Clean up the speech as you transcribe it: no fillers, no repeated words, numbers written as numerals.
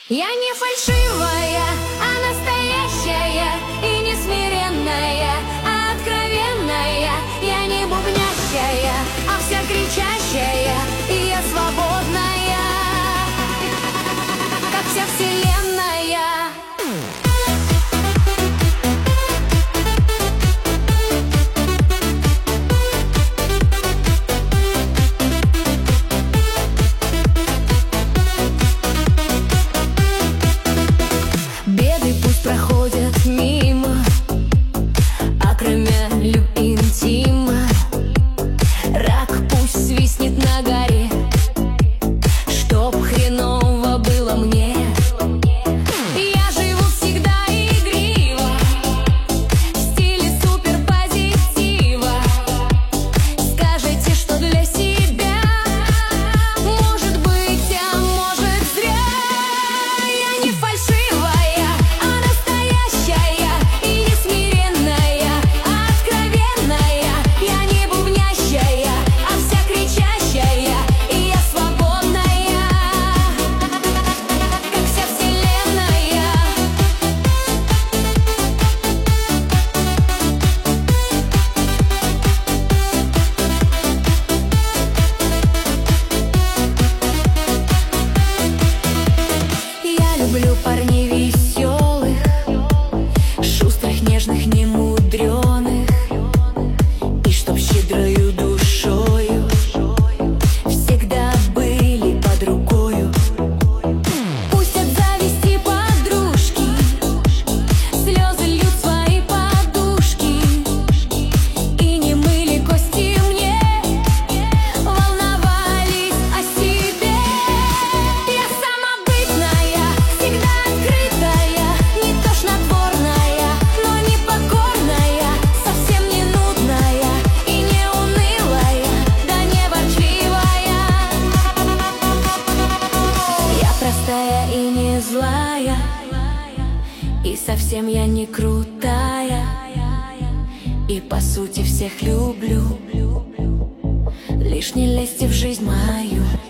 Я не фальшивая, а настоящая, и не смиренная, а откровенная. Я не бубнящая, а вся кричащая, и я свободная, как вся вселенная. Проходят мимо, окромя интима. Рак пусть свистнет на горе, чтоб хреново было мне. Я живу всегда игриво, в стиле суперпозитива. Скажите, что для себя, может быть, а может зря. Я не фальшивая, люблю парней веселых, шустрых, нежных, немудреных, и чтоб щедрою душою всегда были под рукою. Пусть от зависти подружки слезы льют свои подушки, и не мыли кости мне, волновались о себе. Я самобытная, всегда открытая, не тошнотворная, но не покорная, совсем не нудная и не унылая, да не ворчливая. Я простая и не злая, и совсем я не крутая, и по сути всех люблю. Лишь не лезьте в жизнь мою.